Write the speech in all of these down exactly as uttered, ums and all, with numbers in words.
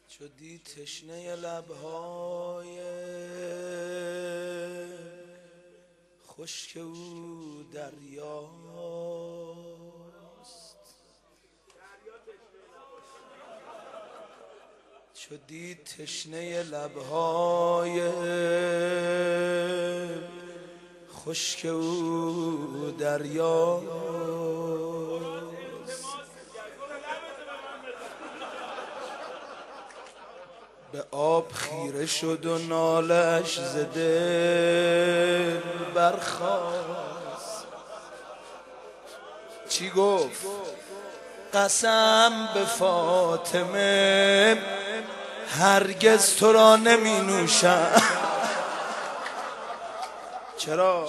شدی تشنه لبهای خشک او دریاست، شدی تشنه لبهای خشک او دریاست. به آب خیره شد و نالش ز دل برخاست. چی گفت؟ قسم به فاطمه هرگز تو را نمی نوشم. چرا؟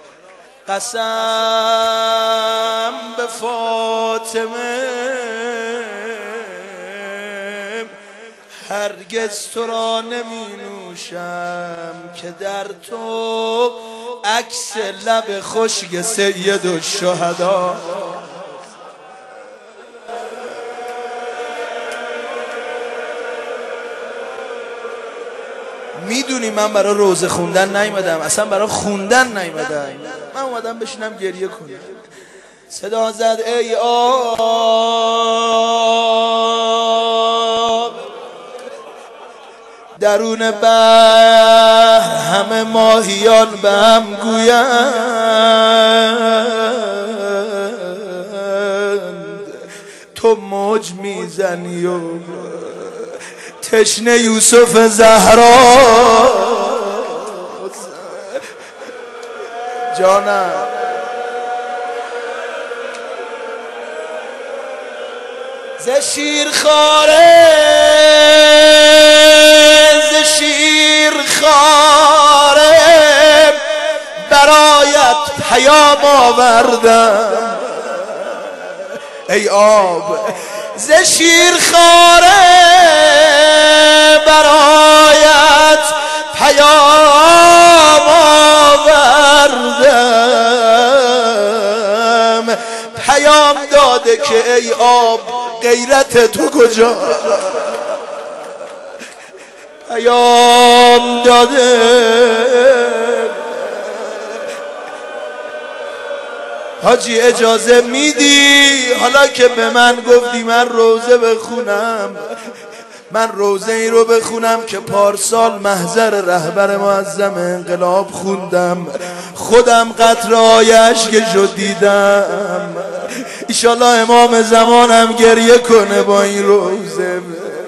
قسم به فاطمه هرگز تو را نمی نوشم که در تو عکس لب خشک سید الشهدا. میدونی من برای روزه خوندن نیومدم، اصلا برای خوندن نیومدم، من اومدم بشینم گریه کنم. صدا زد ای آب درون بحر همه ماهیان به هم گویند تو موج میزنی و تشنه یوسف زهرا. جانم ز شیرخواره ز شیرخواره برایت پیام آوردم ای آب. ز شیرخواره برایت پیام آوردم، پیام داده که ای آب غیرت تو کجا، پیام داده. حاجی اجازه میدی حالا که به من گفتی من روزه بخونم، من روزه ای رو بخونم که پارسال محضر رهبر معظم انقلاب خوندم، خودم قطره‌های اشکشو دیدم. ایشالله امام زمانم گریه کنه با این روزه.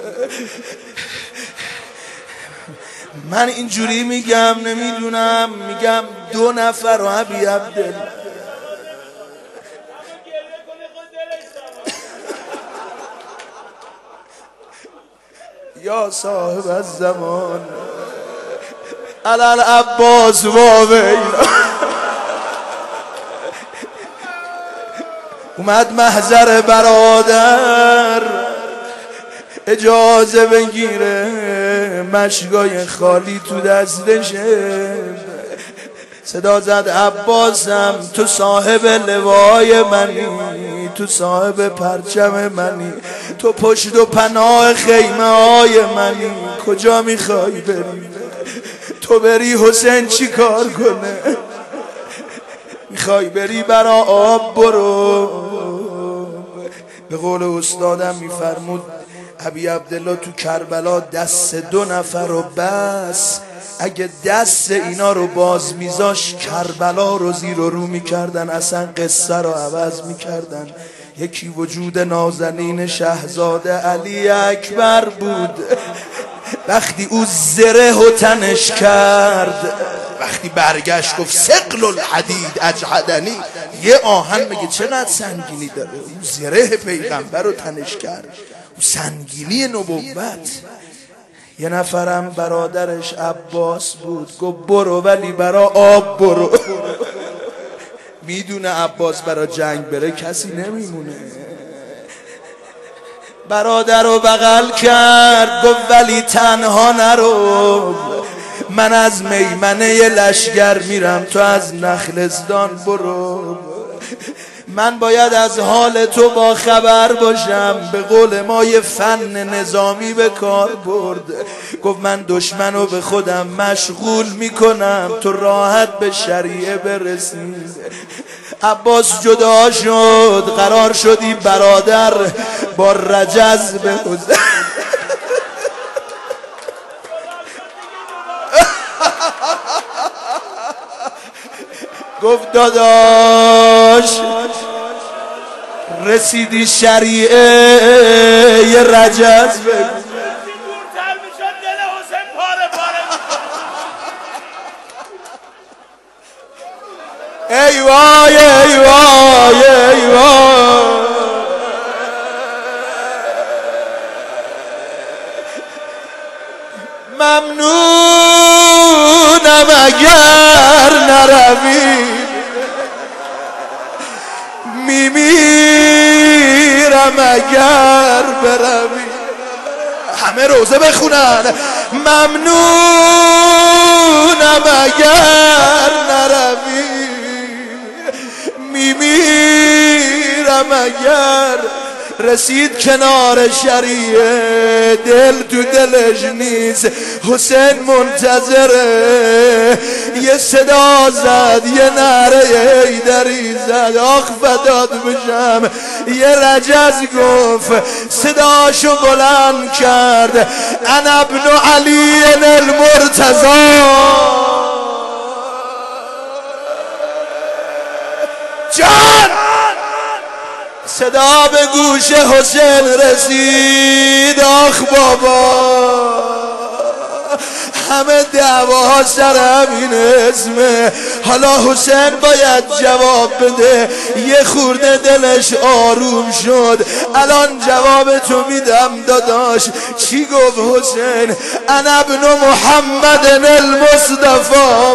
من اینجوری میگم نمیدونم، میگم دو نفر و ابی عبدالله یا صاحب الزمان علال عباس واویلا. اومد محضر برادر اجازه بگیره، مشگای خالی تو دستشه. صدا زد عباسم تو صاحب لوای منی، تو صاحب پرچم منی، تو پشت و پناه خیمه های منی، کجا میخوای بری؟ تو بری حسین چی کار کنه؟ میخوای بری برا آب برو. به قول استادم میفرمود ابی عبدالله تو کربلا دست دو نفر رو بس، اگه دست اینا رو باز میذاش کربلا رو زیر و رو میکردن، اصلا قصه رو عوض میکردن. یکی وجود نازنین شهزاده علی اکبر بود، وقتی او زره و تنش کرد، وقتی برگشت گفت ثقل الحدید اجحدنی، یه آهن میگه چقدر سنگینی داره، او زره پیغمبر رو تنش کرد، او سنگینی نبوت. یه نفرم برادرش عباس بود، گفت برو ولی برا آب برو. میدونه عباس برا جنگ بره کسی نمیمونه. برادر رو بغل کرد گفت ولی تنها نرو، من از میمنه لشگر میرم، تو از نخلستان برو. من باید از حال تو با خبر باشم. به قول ما یه فن نظامی به کار برد، گفت من دشمنو به خودم مشغول میکنم تو راحت به شریعه برسی. عباس جدا شد، قرار شدی برادر با رجز به حوزه. گفت داداش رسیدی شریعه یه رجز بگو. ای وای ای وای ای وای ممنونم اگر نروی، میمیرم اگر بروی. همه روزه بخونن. ممنونم اگر نروی، میمیرم اگر. رسید کنار شریعه، دل تو دلش نیست، حسین منتظره. یه صدا زد، یه نعره حیدری زد، آخ فدات بشم. یه رجز گفت، صداشو بلند کرد، انا ابن علی المرتضی. جان صدا به گوش حسین رسید، آخ بابا همه دعواها سر همین اسمه. حالا حسین باید جواب بده. یه خورده دلش آروم شد. الان جواب تو میدم داداش. چی گفت حسین؟ انا ابن محمد المصطفى.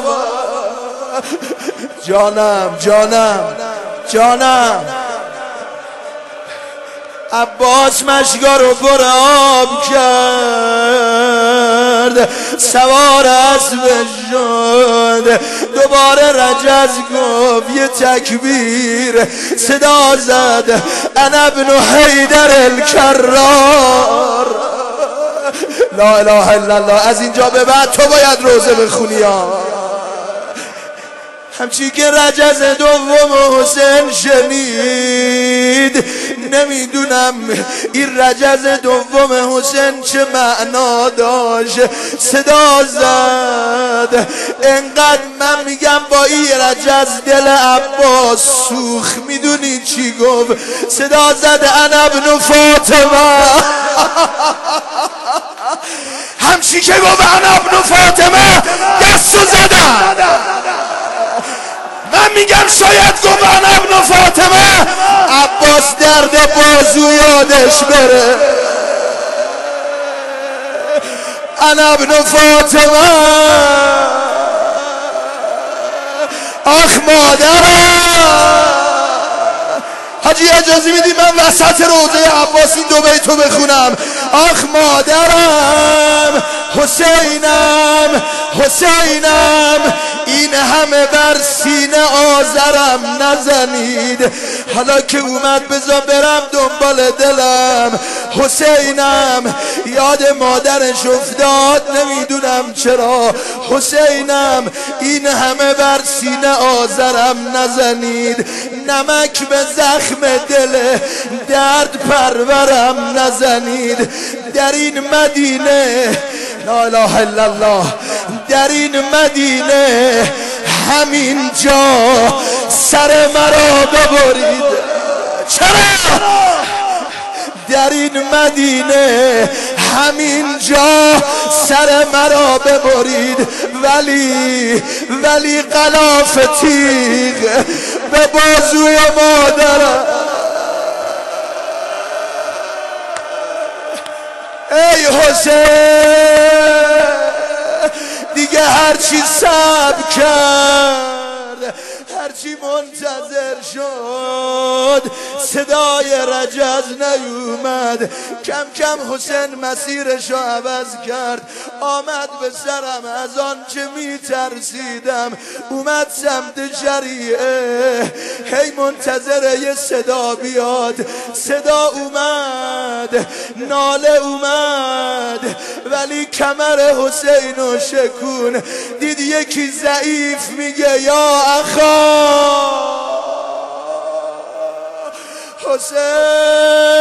جانم جانم جانم. عباس مشگا رو پر آب کرد، سوار اسبش شد، دوباره رجز گفت، یه تکبیر صدا زد، انا ابن حیدر الکرار. لا اله الا الله. از اینجا به بعد تو باید روزه بخونی ها. همچی که رجز دوم حسین شنید، نمیدونم این رجز دوم حسین چه معنا داشت. صدا زد، انقدر من میگم با این رجز دل عباس سوخ. میدونی چی گفت؟ صدا زد، انا ابن فاطمه. همچی که گفت انا ابن فاطمه، دستو زدن. من میگم شاید گفت انا ابن فاطمه، عباس درد بازو یادش بره. انا ابن فاطمه، آخ مادرم. حاجی اجازه میدی من وسط روزه عباس این دو بیتو بخونم؟ آخ مادرم، حسینم حسینم، این همه بر سینه آذرم نزنید. حالا که اومد بذار برم دنبال دلم. حسینم یاد مادرش افتاد، نمیدونم چرا. حسینم این همه بر سینه آذرم نزنید، نمک به زخم دل درد پرورم نزنید. در این مدینه، لا اله الا الله، در این مدینه همین جا سر مرا ببرید. چرا؟ در این مدینه همین جا سر مرا ببرید. ولی ولی غلاف تیغ به بازوی مادرم. ای حسین دیگه هرچی صبر کرد، هرچی منتظر شد، صدای رجز نیومد. کم کم حسین مسیرشو عوض کرد، آمد به سرم از آن چه می ترسیدم، اومد سمت شریعه. هی منتظر یه صدا بیاد، صدا اومد، ناله اومد، ولی کمر حسین و شکون. دید یکی ضعیف میگه یا اخا حسین